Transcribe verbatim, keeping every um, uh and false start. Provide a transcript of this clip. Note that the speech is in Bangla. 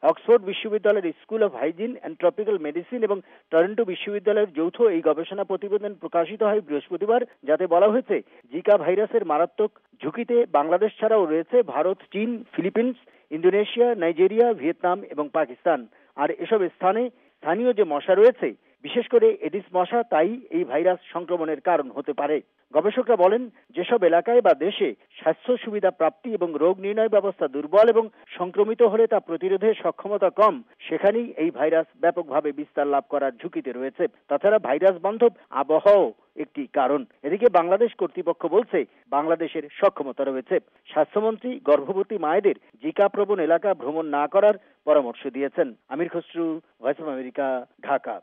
অক্সফোর্ড বিশ্ববিদ্যালয়ের school of hygiene and tropical medicine এবং টরন্টো বিশ্ববিদ্যালয়ের যৌথ এই গবেষণা প্রতিবেদন প্রকাশিত হয় বৃহস্পতিবার, যাতে বলা হয়েছে জিকা ভাইরাসের মারাত্মক ঝুঁকিতে বাংলাদেশ ছাড়াও রয়েছে ভারত, চীন, ফিলিপিন্স, ইন্দোনেশিয়া, নাইজেরিয়া, ভিয়েতনাম এবং পাকিস্তান। আর এসব স্থানে স্থানীয় যে মশা রয়েছে, বিশেষ করে এডিস মশা, তাই এই ভাইরাস সংক্রমণের কারণ হতে পারে। গবেষকরা বলেন, যেসব এলাকায় বা দেশে স্বাস্থ্য সুবিধা প্রাপ্তি এবং রোগ নির্ণয় ব্যবস্থা দুর্বল এবং সংক্রমিত হলে তা প্রতিরোধের সক্ষমতা কম, সেখানেই এই ভাইরাস ব্যাপকভাবে বিস্তার লাভ করার ঝুঁকিতে রয়েছে। তাছাড়া ভাইরাস বান্ধব আবহাওয়াও একটি কারণ। এদিকে বাংলাদেশ কর্তৃপক্ষ বলছে, বাংলাদেশের সক্ষমতা রয়েছে। স্বাস্থ্যমন্ত্রী গর্ভবতী মায়েদের জিকা প্রবণ এলাকা ভ্রমণ না করার পরামর্শ দিয়েছেন। Amir Khasru, Voice of America, Dhaka.